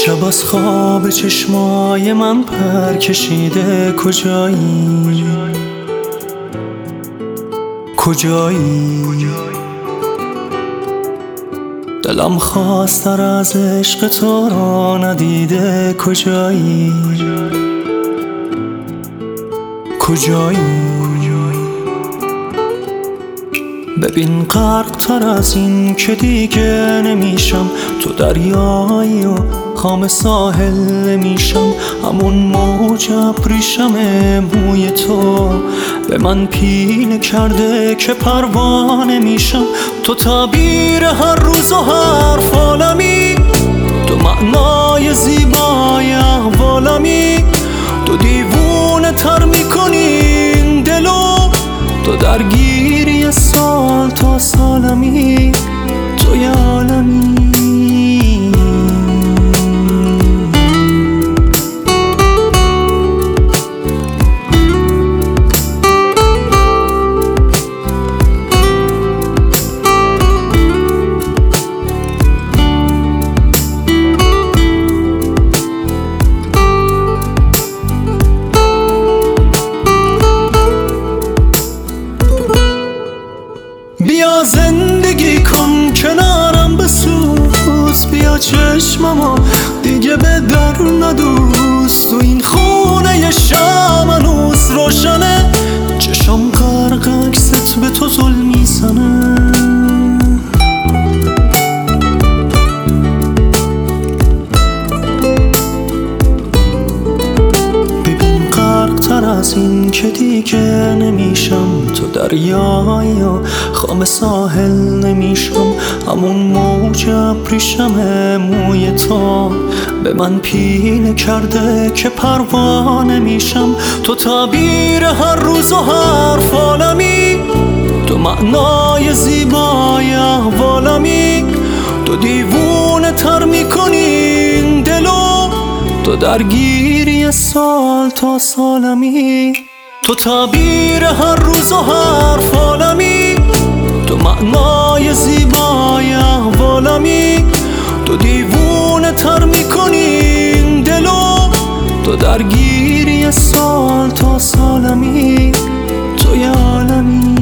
شب از خواب چشمای من پر کشیده کجایی؟ کجایی؟ دلم خواستر از عشق تو را ندیده کجایی؟ کجایی؟ ببین غرق تر از این که دیگه نمیشم، تو دریایی و خام ساحل نمیشم. همون موج ابریشم موی تو به من پینه کرده که پروانه میشم. تو تعبیر هر روز و هر فالمی، تو معنای زیبای احوالمی. تو دیوونه تر میکنی این دلو، تو درگیری سال تا سالمی، تو یه عالمی. بیا زندگی کن کنارم بسوز، بیا چشممو دیگه به در ندوز. تو این خونه شب هنوز روشنه، چشم غرق عکست به تو زل میزنه. تر از این که دیگه نمیشم، تو دریایی و خام ساحل نمیشم. همون موج ابریشم موی تو به من پینه کرده که پروانه میشم. تو تعبیر هر روز و هر فالمی، تو معنای زیبای احوالمی. تو دیوونه تر میکنی این دلو، تو درگیری سال تا سالمی. تو تعبیر هر روز و هر فالمی، تو معنای زیبای احوالمی. تو دیوونه تر میکنی این دلو، تو درگیری سال تا سالمی، تو یه عالمی.